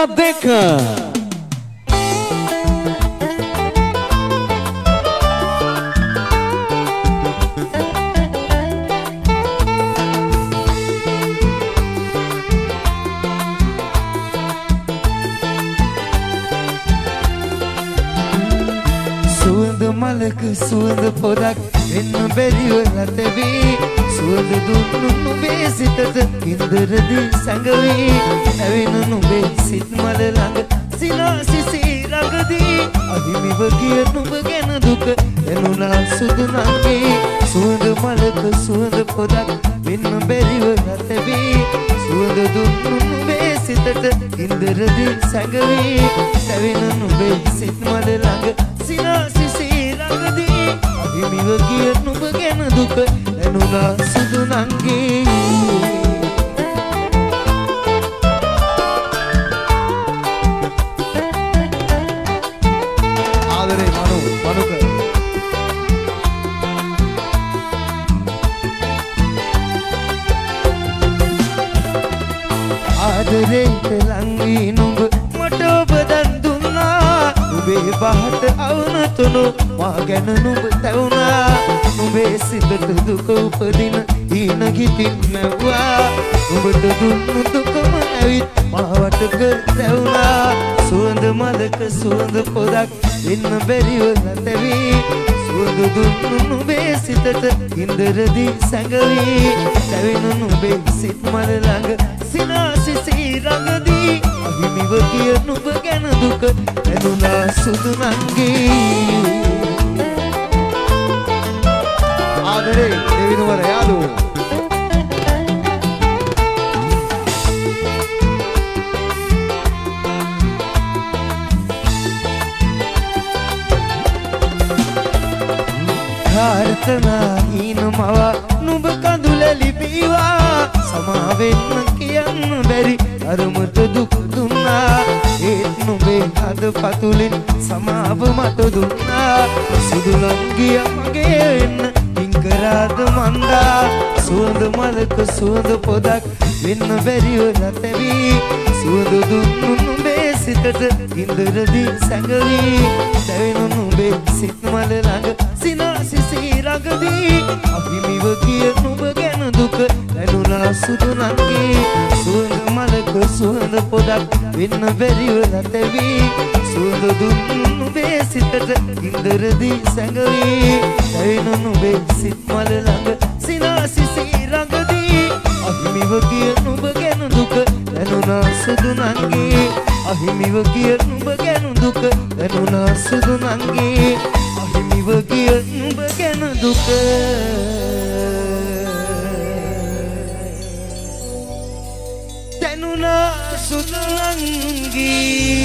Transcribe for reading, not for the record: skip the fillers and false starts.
දෙක මලක සුවඳ පොදක් එන්න බැරිව නැතවී සුවඳ දුන්නු නුඹේ සිතට කිඳරදී සැඟවී ඇවෙන නුඹේ සිත් මල ළඟ සිනාසිසී රඟදී අහිමිව ගිය නුඹ ගැන දුක එනුනා සුදු නංගී සුවඳ මලක සුවඳ පොදක් එන්න බැරිව නැතවී සුවඳ දුන්නු නුඹේ සිතට කිඳරදී සැඟවී ඇවෙන නුඹේ සිත් මල ළඟ සිනාසිසී අහිමිව ගිය නුඹ ගැන දුක එනුනා සුදු නංගී ආදරේ මනුක ආදරේට ලංවී නුඹ මට ඔබ දන් දුන්නා නුඹේ බහට අවනතුණු මා ගැන නුඹ තැවුණා නුඹේ සිතට දුක උපදින ඊන ගිතින් මැව්වා නුඹට දුන්නු දුකම ඇවිත් මාවට කර තැවුණා සුවඳ මලක සුවඳ පොදක් එන්න බැරිව නැතවී සුවඳ දුන්නු නුඹේ සිතට ඉන්දරදී සැඟවී තැවෙන නුඹේ සිත් මල ළඟ සිනාසිසී රඟදී අහිමිව ගිය නුඹ ගැන දුක එනුනා සුදු නංගී ආදරේ දෙවිනුවර යාදු කාර්තනා හීන මවා නුඹ කඳුල ලිපිවා සමාවෙන්න කියන්න බැරි අරුමට දුක් දුන්නා ඒත් නුඹේ හද පතුලින් සමාව මට දුන්නා සුදු නංගිය මගේ වෙන්න ඉංගරාද මන්දා සුවඳ මලක සුවඳ පොදක් වෙන්න බැරිව නැතවී සුවඳ දුන්නු නුඹේ සිතට ඉන්දරදී සැඟවී දැවෙන නුඹේ සිත් මල ළඟ සිනාසිසී රඟදී අහිමිව ගිය නුඹ ගැන දුක දැනුණා සුදු නංගී සුවඳ මලක සුවඳ පොදක් වෙන්න බැරිව නැතවී සුවඳ දුන්නු නුඹේ සිතට ඉන්දරදී සැඟවී දැවෙන නුඹේ සිත් මල ළඟ සිනාසිසී රඟදී අහිමිව ගිය නුඹ ගැන දුක දැනුණා සුදු නංගී අහිමිව ගිය නුඹ ගැන දුක දැනුණා සුදු නංගී අහිමිව ගිය නුඹ ගැන දුක දැනුණා සුදු නංගී